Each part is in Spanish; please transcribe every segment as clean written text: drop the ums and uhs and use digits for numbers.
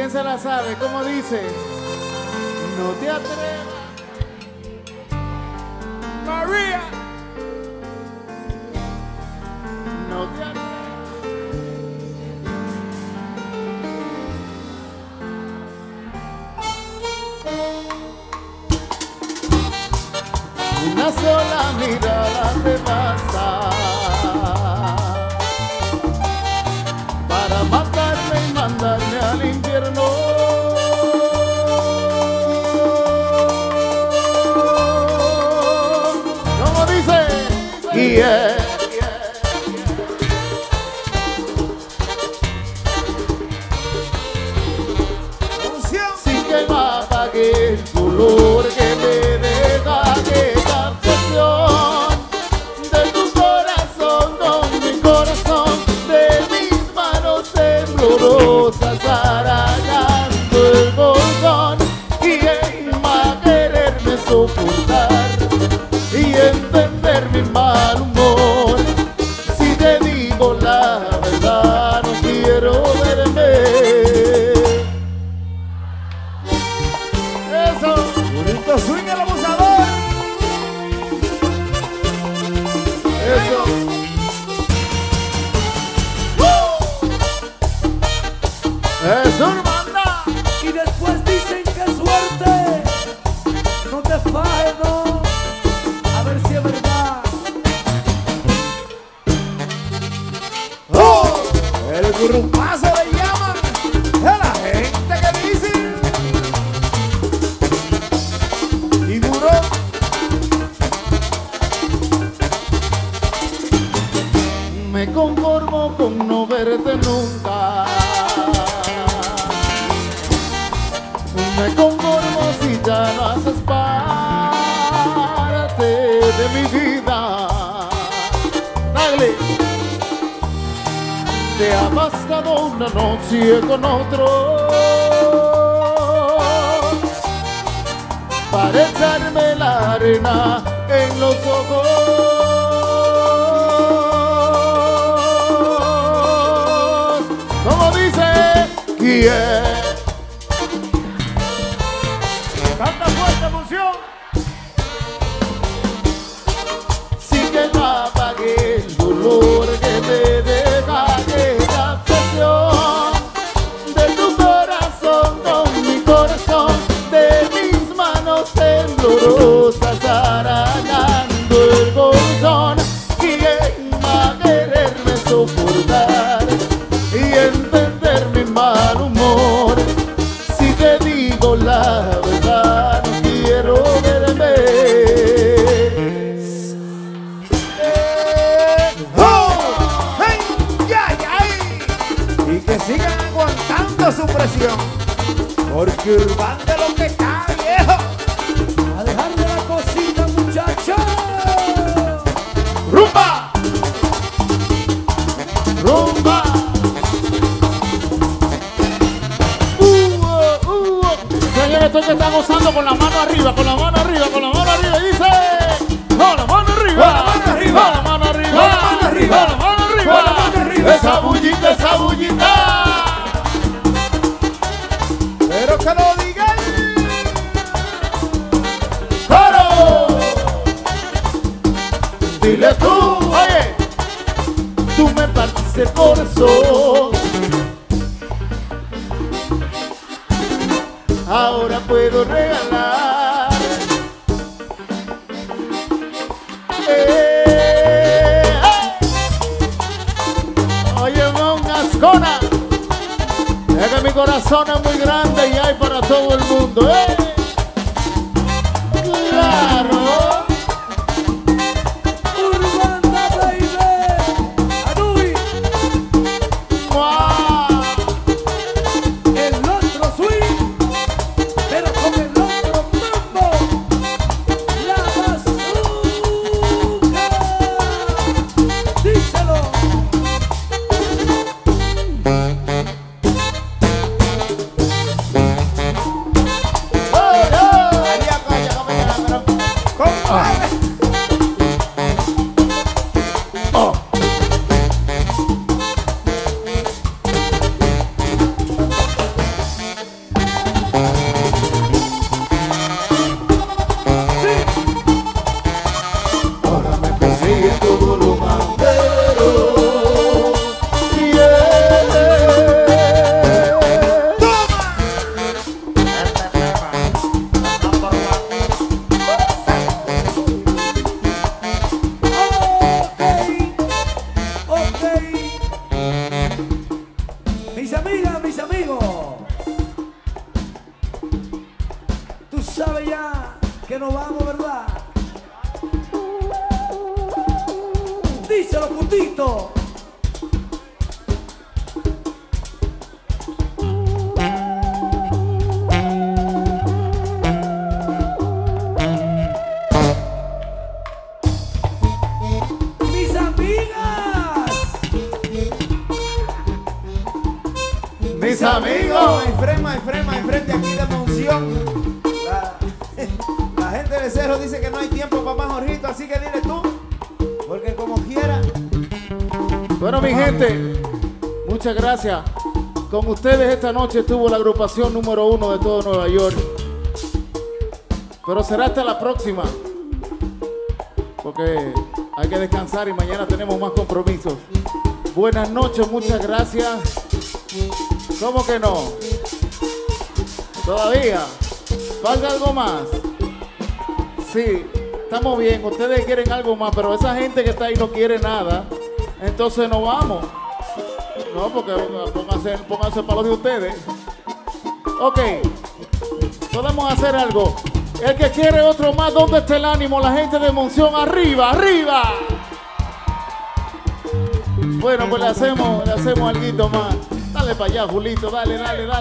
¿Quién se la sabe? ¿Cómo dice? No te atrevas, María. No te atrevas. Una sola mirada te basta para matarme y mandarme al infierno. ¿Cómo dice? Yeah. Sin que me apague el dolor que me deja aquella obsesión de tu corazón con mi corazón, de mis manos temblorosas arañando el bolsón. ¿Quién va a quererme soportar y entender mi mal humor? Si te digo la verdad, no quiero verme. Bonito swing el abusador. Eso. Eso, hermana. Y después dicen que suerte. No te fajes, no. A ver si es verdad. Oh. El grupazo le llaman a la gente que dice. Y duro. Me conformo con no verte nunca. Me conformo si ya no haces parte de mi vida. Dale. Te ha bastado una noche con otro para echarme la arena en los ojos. Como dice, ¿quién? Tanta fuerte emoción. Sin que no apague el dolor que me deja aquella obsesión de tu corazón con mi corazón, de mis manos temblorosas arañando el bolsón. ¿Quién va a quererme soportar y entender mi mal humor? Si te digo la verdad, no quiero verme. Y que sigan aguantando su presión, porque Urbán de lo que cae, viejo. A dejarle la cosita, muchachos. ¡Rumba! ¡Rumba! Señores, esto que está gozando con la mano arriba, con la mano arriba, con la mano arriba. Y dice: ¡con la mano arriba! ¡Con la mano arriba! ¡Con la mano arriba! ¡Con la mano arriba! ¡Con la mano arriba! ¡Con la mano arriba! ¡Esa bullita, esa bullita! Pero que lo digan. ¡Coro! Dile tú, oye, tú me partiste el corazón. Ahora puedo regalar oye, Mon Ascona, es que mi corazón es muy grande y hay para todo el mundo, claro. Urbana, baby. Anubi. ¡Wow! El otro swing. Pero con el otro mambo. La bazooka. Díselo. ¡Oh! Díselo, putito. Mis amigas. Mis amigos. My friend de aquí de Monción. La gente de Cerro dice que no hay tiempo para más, Jorgito, así que dile tú. Porque como quiera. Bueno, mi gente, muchas gracias. Con ustedes esta noche estuvo la agrupación número 1 de todo Nueva York. Pero será hasta la próxima. Porque hay que descansar y mañana tenemos más compromisos. Buenas noches, muchas gracias. ¿Cómo que no? ¿Todavía? ¿Falta algo más? Sí, estamos bien. Ustedes quieren algo más, pero esa gente que está ahí no quiere nada. Entonces no vamos. No, porque pónganse para lo de ustedes. Ok, podemos hacer algo. El que quiere otro más, ¿dónde está el ánimo? La gente de Monción, arriba, arriba. Bueno, pues le hacemos algo más. Dale para allá, Julito, dale.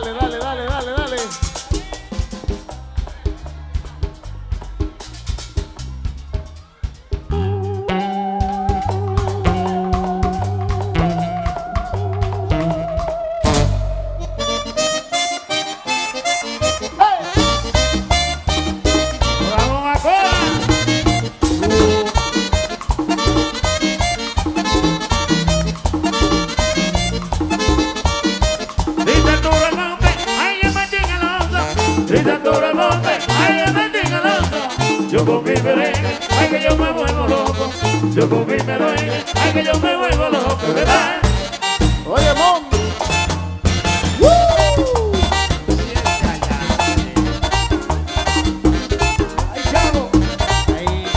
Yo con mi merengue, ay que yo me vuelvo loco. Yo con mi merengue, ay que yo me vuelvo loco, ¿verdad? Oye, Mon. ¡Ay, chavo! Ahí.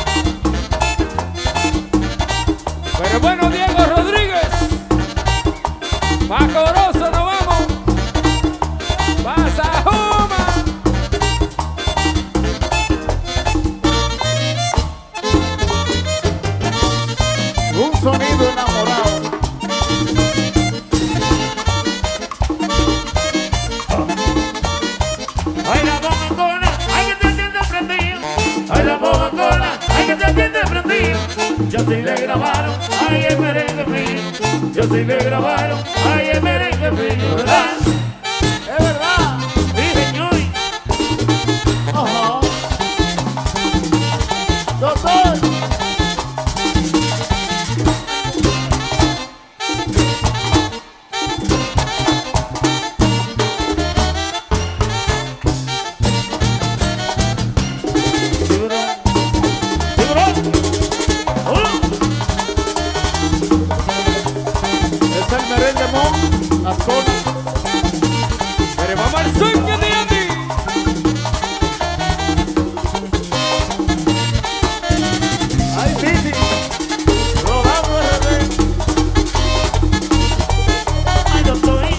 Pero bueno, Diego Rodríguez, Macoroso, nos vamos. Pasa Juma. Un sonido enamorado. Ay la bobacona, ay que te atiende prendido. Ay la bobacona, ay que te atiende prendido. Yo sí le grabaron, ay el merengue mío. Yo sí le grabaron, ay el merengue mío, ¿verdad? Es verdad. Sí, señor. Ajá. Doctor. Es el merengue Mon, la zona. Pero vamos al swing que te andi. Ay, Titi. Rodando RD. Ay, yo estoy.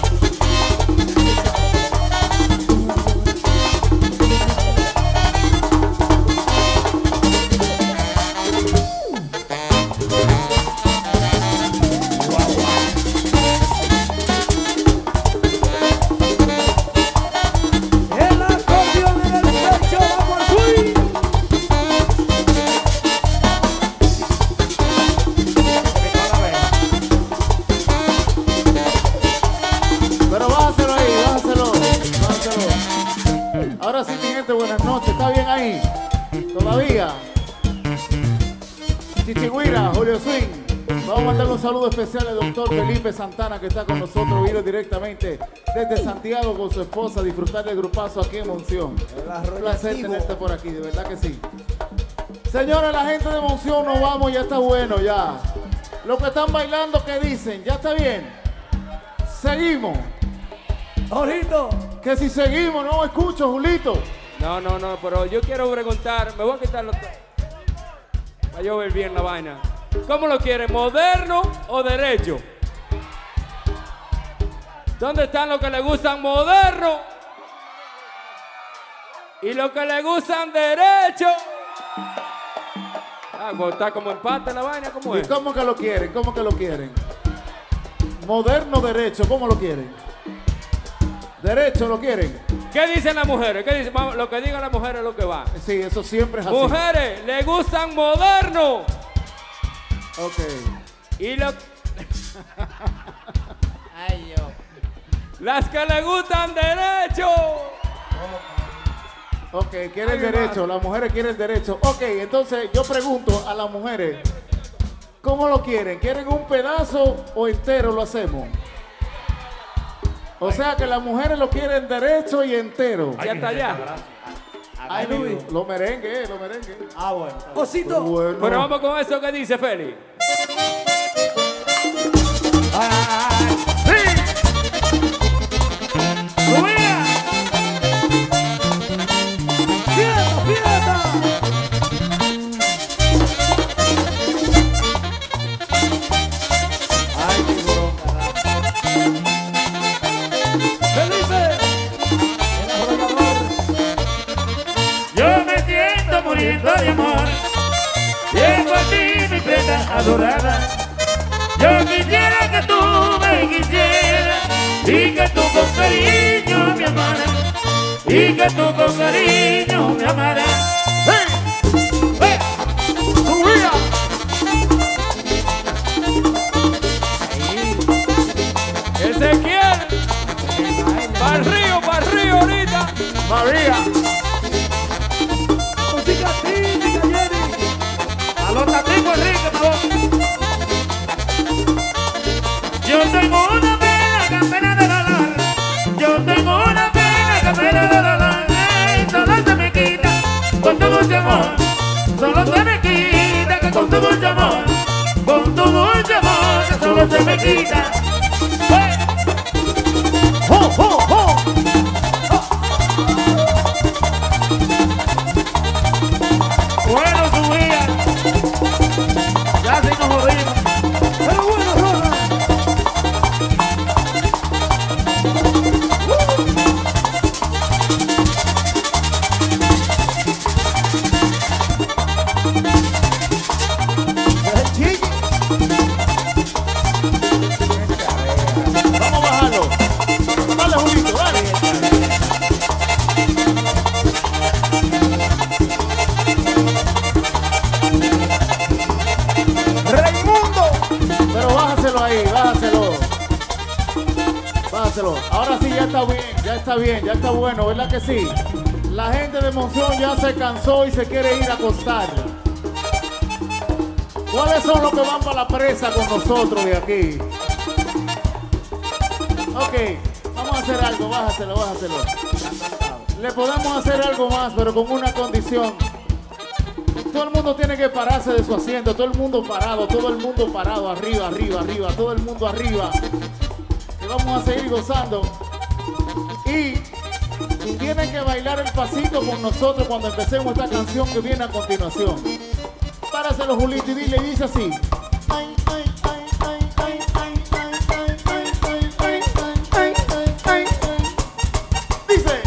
El acordeón en el pecho, vamos al swing. Pero bájaselo ahí, bájaselo. Ahora sí, mi gente, buenas noches. ¿Está bien ahí? ¿Todavía? Chichigüira, Julio Swing. Vamos a mandarle un saludo especial al doctor Felipe Santana, que está con nosotros, vino directamente desde Santiago con su esposa a disfrutar del grupazo aquí en Monción. Un placer tenerte por aquí, de verdad que sí. Señores, la gente de Monción, nos vamos, ya está bueno, ya. Los que están bailando, ¿qué dicen? ¿Ya está bien? Seguimos. Jorgito. Que si seguimos, no escucho, Julito. No, pero yo quiero preguntar, me voy a quitar los... para yo ver bien la vaina. ¿Cómo lo quieren? ¿Moderno o derecho? ¿Dónde están los que le gustan moderno? Y los que le gustan derecho. Está como empate la vaina, ¿cómo ¿Y es? cómo que lo quieren? ¿Cómo que lo quieren? Moderno derecho, ¿cómo lo quieren? Derecho lo quieren. ¿Qué dicen las mujeres? ¿Qué dicen? Vamos, lo que digan las mujeres es lo que va. Sí, eso siempre es así. Mujeres, le gustan moderno. Ok. Y lo... Ay, yo. las que le gustan derecho. Ok, quieren derecho, las mujeres quieren derecho. Ok, entonces yo pregunto a las mujeres, ¿cómo lo quieren? ¿Quieren un pedazo o entero lo hacemos? O sea que las mujeres lo quieren derecho y entero. Ya está allá. Ay, lo merengue, lo merengue. Ah, bueno. Pero bueno. Pero vamos con eso que dice Félix. ¡Rubia! ¡Fiesta, fiesta! Ay, qué bronca. ¡Felipe! Yo me siento muriendo de amor. Llego a ti, mi prenda adorada. Yo quisiera que tú me quisieras y que tú con cariño me amaras. Y que tú con cariño me amaras. ¡Subía! Ezequiel. Para el río ahorita. María. Música típica, Jenny. A los taticos, Enrique, por favor. Yo tengo una pena que apenas de dolor. Yo tengo una pena que apenas de dolor. Ay, solo se me quita con tu mucho amor. Solo se me quita que con tu mucho amor. Con tu mucho amor que solo se me quita. ¡Hey! ¡Oh, oh, oh! Bueno, subía. Ya se nos jodimos. Pero bueno, Rola. Chiqui. Vamos a bajarlo. Dale, Julito, dale. Raimundo. Pero bájaselo ahí, bájaselo. Bájaselo. Ahora sí ya está bien, ya está bien, ya está bueno, ¿verdad que sí? La gente de Monción ya se cansó y se quiere ir a acostar. ¿Cuáles son los que van para la presa con nosotros de aquí? Ok, vamos a hacer algo, bájaselo, bájaselo. Le podemos hacer algo más, pero con una condición. Todo el mundo tiene que pararse de su asiento, todo el mundo parado, arriba, arriba, arriba, todo el mundo arriba. Y vamos a seguir gozando. Y tienen que bailar el pasito con nosotros cuando empecemos esta canción que viene a continuación. Páraselo, Julito, y dile, y dice así. Ay, ay, ay, ay, ay, ay, ay, ay, ay, ay, ay, ay, ay, ay, ay. Dice.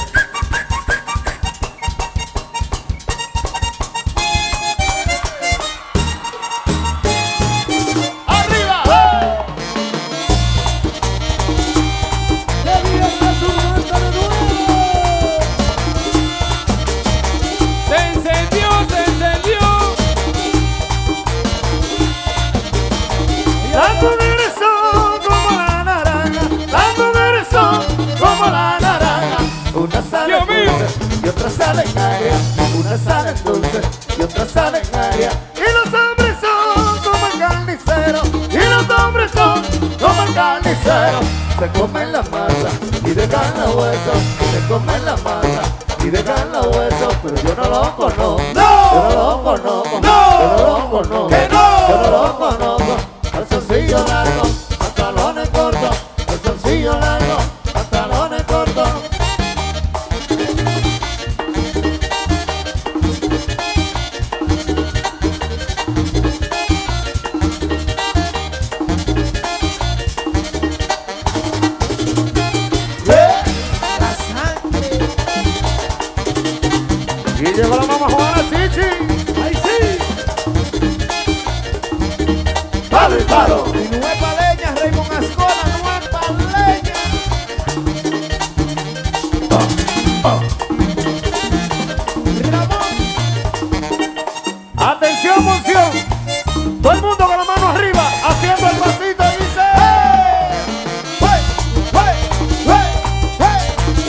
¡Arriba! ¡Que viva su nuestra de nuevo! ¡Se encendió, se encendió! Tanto regresó como la naranja, tanto regresó como la naranja. Una sale Dios mío. dulce y otra sale en agria. Una sale dulce y otra sale en agria. Y los hombres son como el carnicero, y los hombres son como el carnicero. Se comen la masa y dejan los huesos. Se comen la masa y dejan los huesos. Pero yo no lo conozco. ¡No! Yo no lo conozco. ¡No! Yo no lo conozco. ¡Que no! Yo no lo conozco. Calzoncillo largo, pantalones cortos. Calzoncillo largo, pantalones cortos. La sangre. Y llegó la mamá Juana Chichi. ¡Ay, sí! palo y palo. Y no es paleña, Raymond Ascona, no es paleña. Ramón. Atención, Monción. Todo el mundo con la mano arriba, haciendo el pasito y dice. ¡Hey! ¡Hey! ¡Hey! ¡Hey!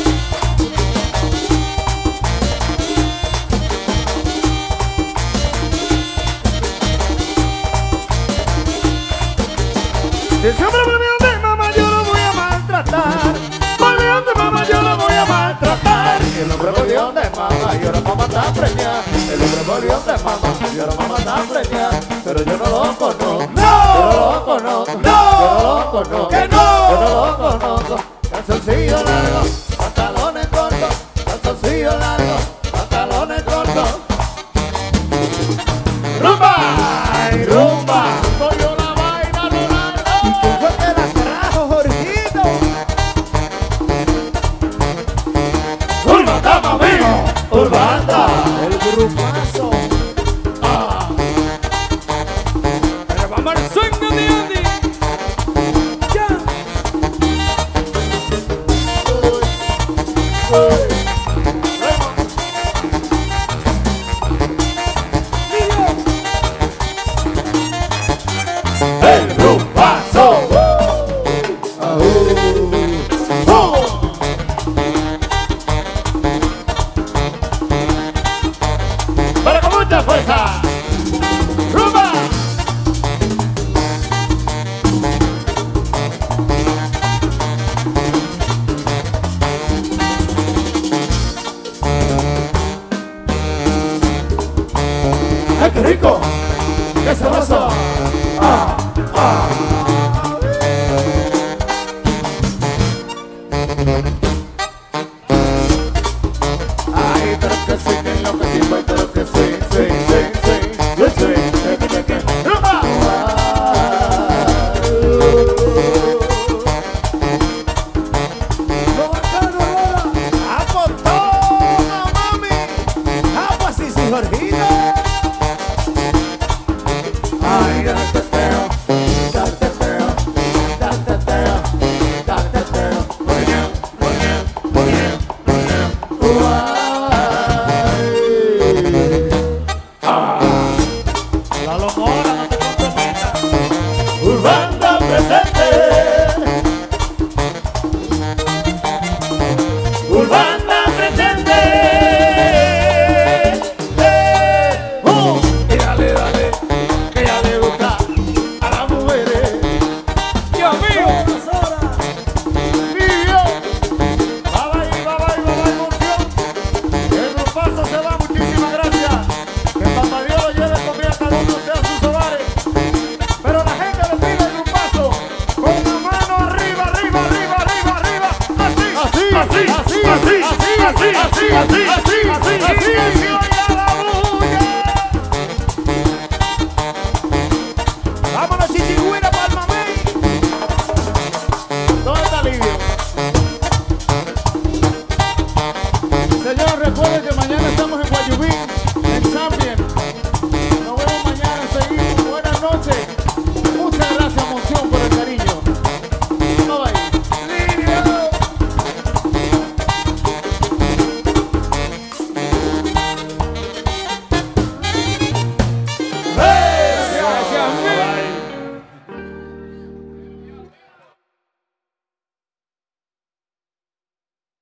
Si siempre volvió de mamá, yo lo voy a maltratar. Volvió de mamá, yo lo voy a maltratar. El hombre volvió de mamá y ahora mamá está preñada. El hombre volvió de mamá y ahora mamá está preñada. Pero yo no lo conozco. ¡No! Yo no lo conozco. ¡No! Yo no lo conozco. ¡Que no! Yo no lo conozco. Calzoncillo largo, pantalones cortos. Calzoncillo largo, pantalones cortos. ¡Rumba! ¡Ay, rumba! Soy yo la vaina, Ronaldo. ¿Quién fue que la trajo, Jorgito? ¡Urbanda, mami! ¡Urbanda! El grupazo. Pero vamos al swing de Andy. Ya. ¡El grupazo! ¡Pero con mucha fuerza! ¡Rumba! ¡Ay, qué rico! ¡Qué sabroso! Ay, pero que sí, que lo que sí, pero que sí, sí, sí, sí, sí, sí, que ¡Rumba! Lo bacano, Lola. ¡Vamos, toma, mami! ¡Vamos así, sí, Jorgito! Ay, date teteo, date teteo, date teteo, date teteo, muñeo, muñeo, muñeo, muñeo. La lomora, no te comprometas. Urbanda presente, ¡Urbanda presente! y dale, dale, que ya le gusta a las mujeres. Dios mío. Vivió. Bye, Monción. El grupazo se va, muchísimas gracias. Que Papá Dios lo lleve comida a cada uno de ustedes a sus hogares. Pero la gente le pide el grupazo con la mano arriba, arriba, arriba, arriba, arriba. Así, así, así, así, así, así, así, así, así, así, así, así, oiga la bulla. ¡Vámonos, chichigüira, palma, mey! ¿Dónde está Livio? Señor, recuerden que mañana estamos en Guayubín.